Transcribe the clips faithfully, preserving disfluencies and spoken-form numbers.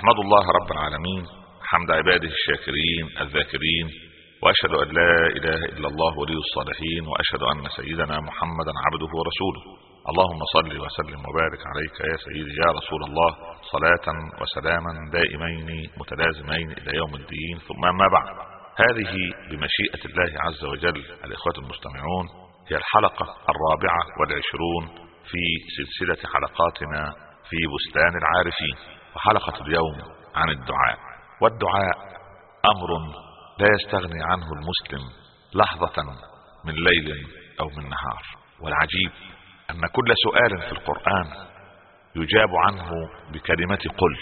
أحمد الله رب العالمين حمد عباده الشاكرين الذاكرين، وأشهد أن لا إله إلا الله ولي الصالحين، وأشهد أن سيدنا محمدا عبده ورسوله. اللهم صل وسلم وبارك عليك يا سيدي يا رسول الله، صلاة وسلاما دائمين متلازمين إلى يوم الدين. ثم ما بعد، هذه بمشيئة الله عز وجل الإخوة المستمعون هي الحلقة الرابعة والعشرون في سلسلة حلقاتنا في بستان العارفين، وحلقة اليوم عن الدعاء. والدعاء أمر لا يستغني عنه المسلم لحظة من ليل أو من نهار. والعجيب أن كل سؤال في القرآن يجاب عنه بكلمة قل.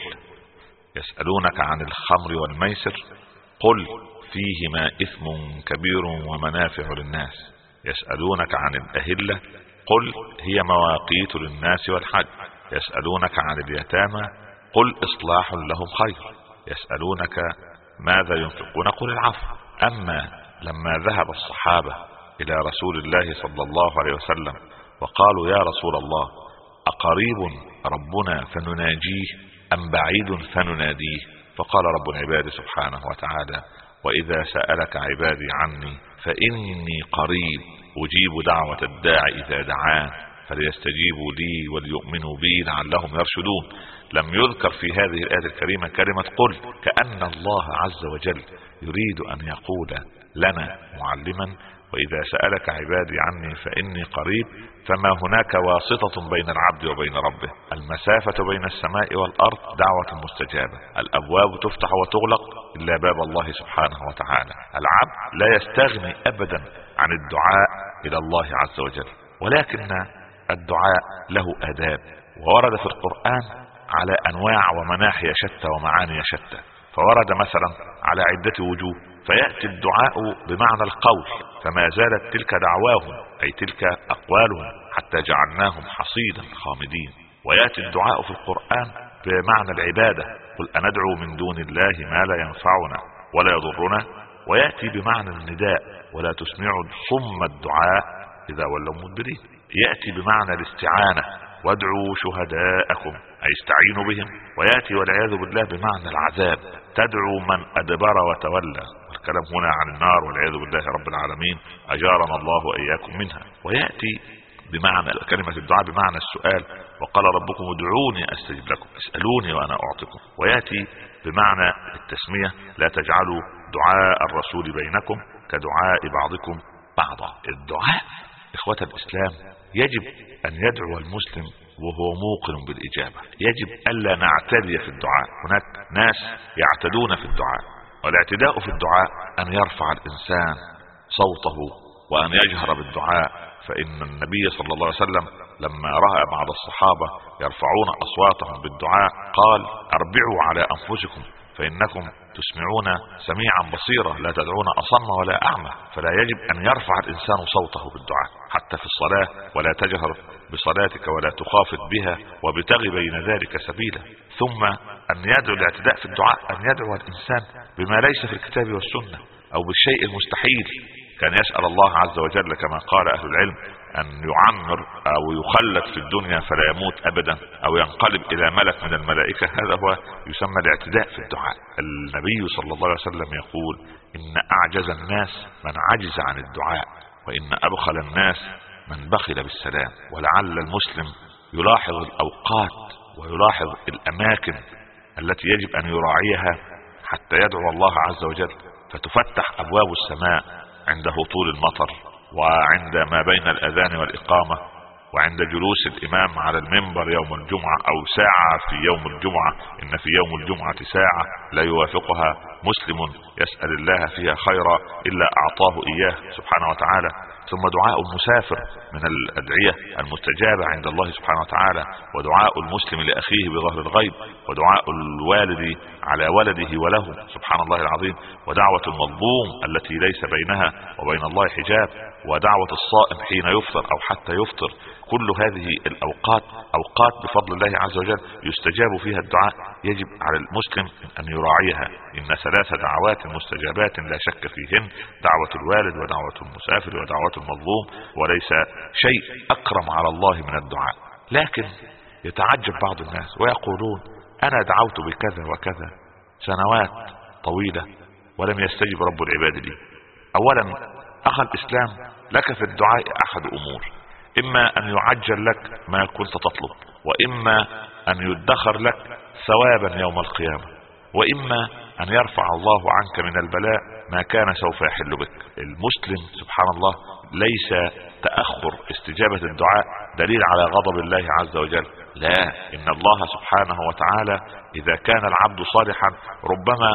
يسألونك عن الخمر والميسر قل فيهما إثم كبير ومنافع للناس. يسألونك عن الأهلة قل هي مواقيت للناس والحج. يسألونك عن اليتامى قل إصلاح لهم خير. يسألونك ماذا ينفقون قل العفو. أما لما ذهب الصحابة إلى رسول الله صلى الله عليه وسلم وقالوا يا رسول الله أقريب ربنا فنناجيه أم بعيد فنناديه؟ فقال رب العباد سبحانه وتعالى وإذا سألك عبادي عني فإني قريب أجيب دعوة الداع إذا دعان فليستجيبوا لي وليؤمنوا بي لعلهم يرشدون. لم يذكر في هذه الآية الكريمة كلمة قل، كأن الله عز وجل يريد أن يقول لنا معلما وإذا سألك عبادي عني فإني قريب، فما هناك واسطة بين العبد وبين ربه. المسافة بين السماء والأرض دعوة مستجابة، الأبواب تفتح وتغلق إلا باب الله سبحانه وتعالى. العبد لا يستغني أبدا عن الدعاء إلى الله عز وجل، ولكن الدعاء له آداب، وورد في القرآن على أنواع ومناحي شتى ومعاني شتى. فورد مثلا على عدة وجوه، فيأتي الدعاء بمعنى القول، فما زالت تلك دعواهم أي تلك أقوالهم حتى جعلناهم حصيدا خامدين. ويأتي الدعاء في القرآن بمعنى العبادة، قل أندعو من دون الله ما لا ينفعنا ولا يضرنا. ويأتي بمعنى النداء، ولا تسمعوا الصم الدعاء إذا ولوا مدبرين. يأتي بمعنى الاستعانة، وادعوا شهداءكم أي استعينوا بهم. ويأتي والعياذ بالله بمعنى العذاب، تدعو من أدبر وتولى. الكلام هنا عن النار والعياذ بالله رب العالمين، أجارنا الله وإياكم منها. ويأتي بمعنى كلمة الدعاء بمعنى السؤال، وقال ربكم ادعوني أستجب لكم، اسألوني وأنا أعطيكم. ويأتي بمعنى التسمية، لا تجعلوا دعاء الرسول بينكم كدعاء بعضكم بعضا. الدعاء إخوة الإسلام يجب أن يدعو المسلم وهو موقن بالإجابة، يجب ألا نعتدي في الدعاء. هناك ناس يعتدون في الدعاء، والاعتداء في الدعاء أن يرفع الإنسان صوته وأن يجهر بالدعاء. فإن النبي صلى الله عليه وسلم لما رأى بعض الصحابة يرفعون أصواتهم بالدعاء قال أربعوا على أنفسكم فإنكم تسمعون سميعا بصيرا لا تدعون أصم ولا أعمى. فلا يجب أن يرفع الإنسان صوته بالدعاء حتى في الصلاة، ولا تجهر بصلاتك ولا تخافت بها وابتغي بين ذلك سبيلا. ثم أن يدعو الاعتداء في الدعاء أن يدعو الإنسان بما ليس في الكتاب والسنة أو بالشيء المستحيل. كان يسأل الله عز وجل كما قال أهل العلم أن يعمر أو يخلد في الدنيا فلا يموت أبدا أو ينقلب إلى ملك من الملائكة. هذا هو يسمى الاعتداء في الدعاء. النبي صلى الله عليه وسلم يقول إن أعجز الناس من عجز عن الدعاء، وإن أبخل الناس من بخل بالسلام. ولعل المسلم يلاحظ الأوقات ويلاحظ الأماكن التي يجب أن يراعيها حتى يدعو الله عز وجل، فتفتح أبواب السماء عند هطول المطر، وعند ما بين الأذان والإقامة، وعند جلوس الإمام على المنبر يوم الجمعة أو ساعة في يوم الجمعة. إن في يوم الجمعة ساعة لا يوافقها مسلم يسأل الله فيها خيرا إلا أعطاه إياه سبحانه وتعالى. ثم دعاء المسافر من الأدعية المستجابة عند الله سبحانه وتعالى، ودعاء المسلم لأخيه بظهر الغيب، ودعاء الوالد على ولده وله سبحان الله العظيم، ودعوة المظلوم التي ليس بينها وبين الله حجاب، ودعوة الصائم حين يفطر أو حتى يفطر. كل هذه الأوقات أوقات بفضل الله عز وجل يستجاب فيها الدعاء، يجب على المسلم أن يراعيها. إن ثلاث دعوات مستجابات لا شك فيهن، دعوة الوالد ودعوة المسافر ودعوة المظلوم، وليس شيء أكرم على الله من الدعاء. لكن يتعجب بعض الناس ويقولون انا دعوت بكذا وكذا سنوات طويلة ولم يستجب رب العباد لي. اولا اخ الاسلام، لك في الدعاء احد امور: اما ان يعجل لك ما كنت تطلب، واما ان يدخر لك ثوابا يوم القيامة، واما ان يرفع الله عنك من البلاء ما كان سوف يحل بك. المسلم سبحان الله ليس تأخر استجابة الدعاء دليل على غضب الله عز وجل، لا، ان الله سبحانه وتعالى اذا كان العبد صالحا ربما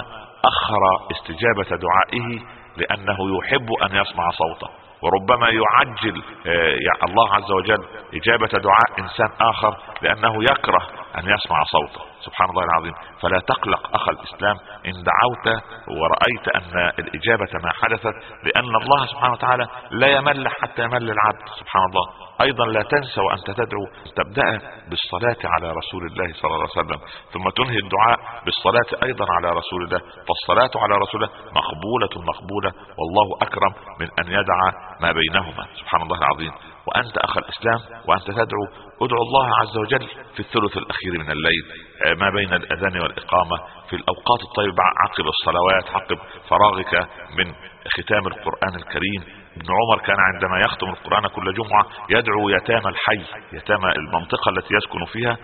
اخر استجابة دعائه لانه يحب ان يسمع صوته، وربما يعجل الله عز وجل اجابة دعاء انسان اخر لانه يكره ان يسمع صوته. سبحان الله العظيم. فلا تقلق اخ الاسلام ان دعوت ورأيت ان الاجابة ما حدثت، لان الله سبحانه وتعالى لا يمل حتى يمل العبد. سبحان الله. ايضا لا تنسى وانت تدعو تبدأ بالصلاة على رسول الله صلى الله عليه وسلم، ثم تنهي الدعاء بالصلاة ايضا على رسول الله، فالصلاة على رسول الله مقبولة مقبولة، والله اكرم من ان يدعى ما بينهما. سبحان الله العظيم. وانت اخ الاسلام وانت تدعو ادعو الله عز وجل في الثلث الاخير من الليل، ما بين الاذان والاقامة، في الاوقات الطيبة، عقب الصلوات، عقب فراغك من ختام القرآن الكريم. ابن عمر كان عندما يختم القرآن كل جمعة يدعو يتامى الحي، يتامى المنطقة التي يسكن فيها،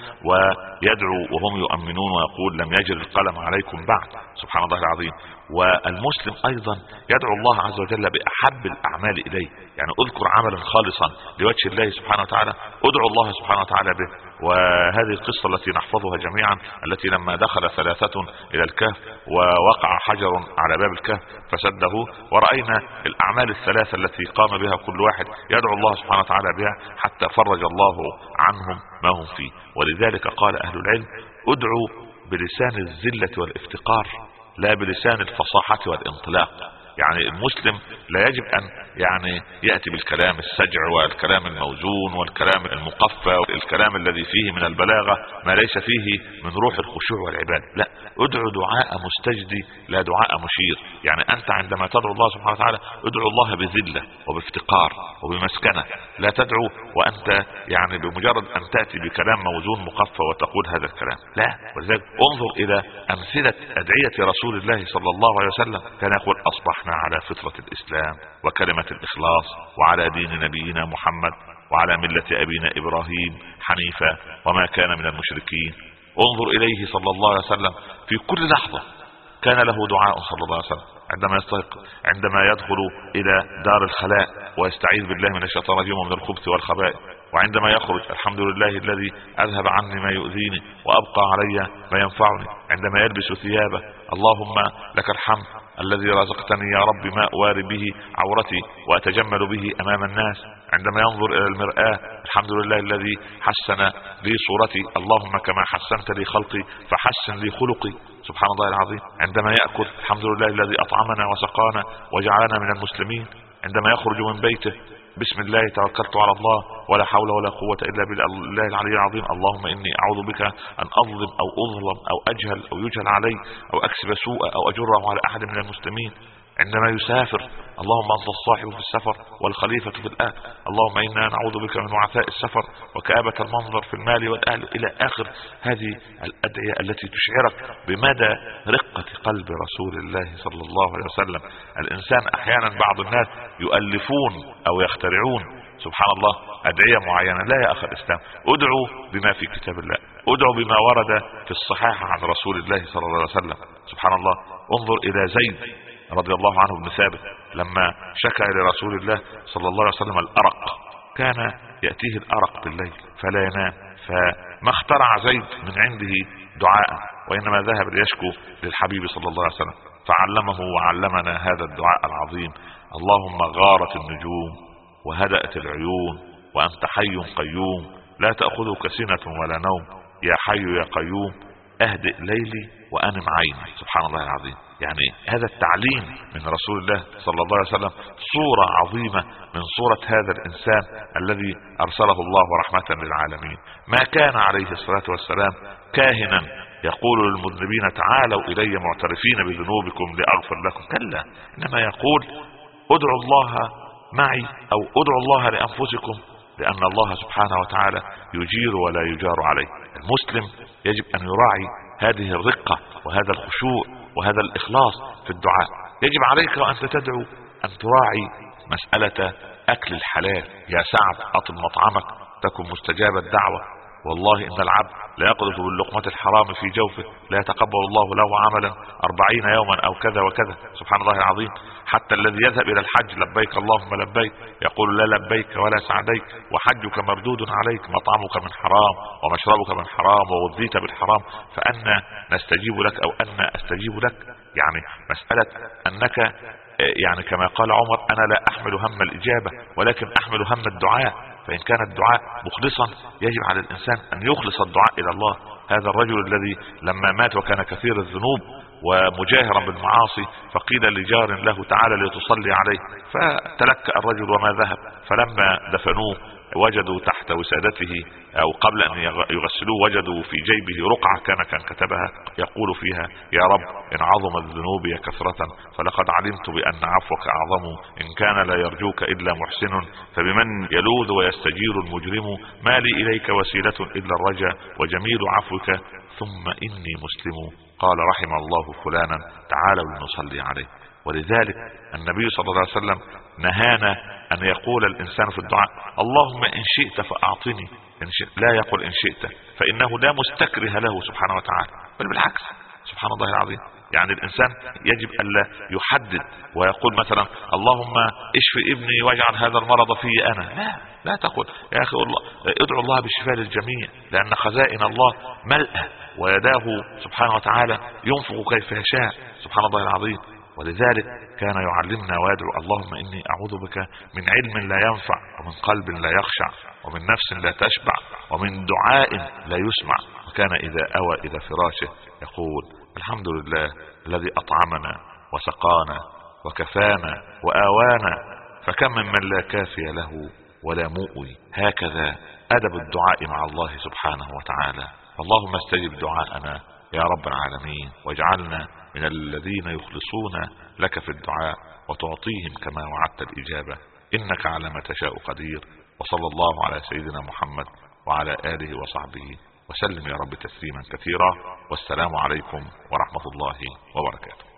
ويدعو وهم يؤمنون ويقول لم يجر القلم عليكم بعد. سبحان الله العظيم. والمسلم ايضا يدعو الله عز وجل باحب الاعمال اليه، يعني اذكر عملا خالصا لوجه الله سبحانه وتعالى ادعو الله سبحانه وتعالى به. وهذه القصة التي نحفظها جميعا، التي لما دخل ثلاثة الى الكهف ووقع حجر على باب الكهف فسده، ورأينا الاعمال الثلاثة التي قام بها كل واحد يدعو الله سبحانه وتعالى بها حتى فرج الله عنهم ما هم فيه. ولذلك قال اهل العلم ادعوا بلسان الذلة والافتقار لا بلسان الفصاحة والانطلاق. يعني المسلم لا يجب ان يعني يأتي بالكلام السجع والكلام الموزون والكلام المقفى والكلام الذي فيه من البلاغة ما ليس فيه من روح الخشوع والعبادة. لا، ادعو دعاء مستجدي لا دعاء مشير. يعني انت عندما تدعو الله سبحانه وتعالى ادعو الله بذلة وبافتقار وبمسكنة، لا تدعو وانت يعني بمجرد ان تأتي بكلام موزون مقفى وتقول هذا الكلام، لا. ولذلك انظر الى امثلة ادعية رسول الله صلى الله عليه وسلم، كان يقول اصبحنا على فطرة الاسلام وكلمة الاخلاص وعلى دين نبينا محمد وعلى ملة ابينا ابراهيم حنيفا وما كان من المشركين. انظر اليه صلى الله عليه وسلم في كل لحظة كان له دعاء صلى الله عليه وسلم، عندما يستيقظ، عندما يدخل الى دار الخلاء ويستعيذ بالله من الشيطان الرجيم ومن الخبث والخبائث، وعندما يخرج الحمد لله الذي اذهب عني ما يؤذيني وابقى علي ما ينفعني، عندما يلبس ثيابه اللهم لك الحمد الذي رزقتني يا رب ما اواري به عورتي واتجمل به امام الناس، عندما ينظر الى المرآة الحمد لله الذي حسن لي صورتي، اللهم كما حسنت لي خلقي فحسن لي خلقي. سبحان الله العظيم. عندما يأكل الحمد لله الذي اطعمنا وسقانا وجعلنا من المسلمين، عندما يخرج من بيته بسم الله توكلت على الله ولا حول ولا قوة الا بالله العلي العظيم، اللهم اني اعوذ بك ان اظلم او اظلم او اجهل او يجهل علي او اكسب سوء او اجره على احد من المسلمين. عندما يسافر اللهم انت الصاحب في السفر والخليفة في الاهل، اللهم انا نعوذ بك من وعثاء السفر وكآبة المنظر في المال والاهل، الى اخر هذه الادعية التي تشعرك بمدى رقة قلب رسول الله صلى الله عليه وسلم. الانسان احيانا بعض الناس يؤلفون او يخترعون سبحان الله ادعية معينة، لا يا اخي الاسلام، ادعو بما في كتاب الله، ادعو بما ورد في الصحيح عن رسول الله صلى الله عليه وسلم. سبحان الله. انظر الى زيد رضي الله عنه بن ثابت لما شكى لرسول الله صلى الله عليه وسلم الارق، كان يأتيه الارق بالليل فلا ينام، فما اخترع زيد من عنده دعاء وانما ذهب ليشكو للحبيب صلى الله عليه وسلم، فعلمه وعلمنا هذا الدعاء العظيم: اللهم غارت النجوم وهدأت العيون وانت حي قيوم لا تأخذك سنة ولا نوم، يا حي يا قيوم اهدئ ليلي وانم عيني. سبحان الله العظيم. يعني هذا التعليم من رسول الله صلى الله عليه وسلم صورة عظيمة من صورة هذا الانسان الذي ارسله الله رحمة للعالمين. ما كان عليه الصلاة والسلام كاهنا يقول للمذنبين تعالوا الي معترفين بذنوبكم لاغفر لكم، كلا، انما يقول ادعوا الله معي او ادعوا الله لانفسكم، لان الله سبحانه وتعالى يجير ولا يجار عليه. المسلم يجب ان يراعي هذه الرقة وهذا الخشوع وهذا الإخلاص في الدعاء. يجب عليك وأنت تدعو أن تراعي مسألة أكل الحلال. يا سعد أطب مطعمك تكن مستجاب الدعوة. والله إن العبد لا يقذف باللقمة الحرام في جوفه لا يتقبل الله له عملا أربعين يوما أو كذا وكذا. سبحان الله العظيم. حتى الذي يذهب إلى الحج لبيك اللهم لبيك يقول لا لبيك ولا سعديك وحجك مردود عليك، مطعمك من حرام ومشربك من حرام ووذيت بالحرام، فأنا نستجيب لك أو أنا أستجيب لك. يعني مسألة أنك يعني كما قال عمر أنا لا أحمل هم الإجابة ولكن أحمل هم الدعاء. فإن كان الدعاء مخلصا يجب على الإنسان أن يخلص الدعاء إلى الله. هذا الرجل الذي لما مات وكان كثير الذنوب ومجاهرا بالمعاصي فقيل لجار له تعالى لتصلي عليه، فتلكأ الرجل وما ذهب. فلما دفنوه وجدوا تحت وسادته أو قبل أن يغسلوه وجدوا في جيبه رقعة كان كان كتبها يقول فيها يا رب إن عظمت ذنوبي كثرة فلقد علمت بأن عفوك أعظم، إن كان لا يرجوك إلا محسن فبمن يلوذ ويستجير المجرم، ما لي إليك وسيلة إلا الرجا وجميل عفوك ثم إني مسلم. قال رحم الله فلانا تعالوا لنصلي عليه. ولذلك النبي صلى الله عليه وسلم نهانا أن يقول الإنسان في الدعاء اللهم إن شئت فأعطني، إن شئت لا يقول إن شئت، فإنه لا مستكره له سبحانه وتعالى، بل بالعكس سبحان الله العظيم. يعني الإنسان يجب ألا يحدد ويقول مثلا اللهم اشف ابني واجعل هذا المرض في أنا، لا لا تقول يا أخي الله ادعو الله بالشفاء للجميع، لأن خزائن الله ملأة ويداه سبحانه وتعالى ينفق كيف يشاء سبحان الله العظيم. ولذلك كان يعلمنا ويدعو اللهم إني أعوذ بك من علم لا ينفع ومن قلب لا يخشع ومن نفس لا تشبع ومن دعاء لا يسمع. وكان إذا أوى إلى فراشه يقول الحمد لله الذي أطعمنا وسقانا وكفانا وآوانا، فكم من لا كافي له ولا مؤوي. هكذا أدب الدعاء مع الله سبحانه وتعالى. اللهم استجب دعاءنا يا رب العالمين، واجعلنا من الذين يخلصون لك في الدعاء وتعطيهم كما وعدت الإجابة، إنك على ما تشاء قدير. وصلى الله على سيدنا محمد وعلى آله وصحبه وسلم يا رب تسليما كثيرا، والسلام عليكم ورحمة الله وبركاته.